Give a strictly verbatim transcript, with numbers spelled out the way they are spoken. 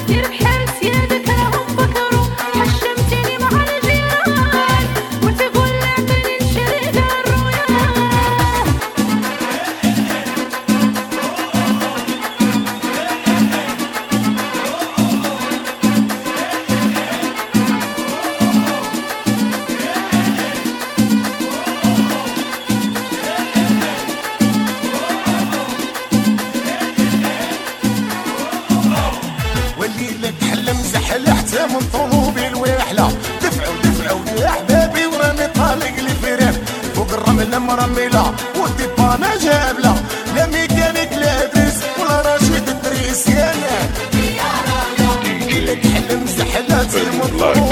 حتى من طوبي الوحله دفعوا دفعوا يا احبابي وراني طالق لي فريم فوق الرمل مرمله والديبانا جابله لا ميكانيك لا دريس ولا رشيد الدريس يا ناس لك حلم زحلات المطلوب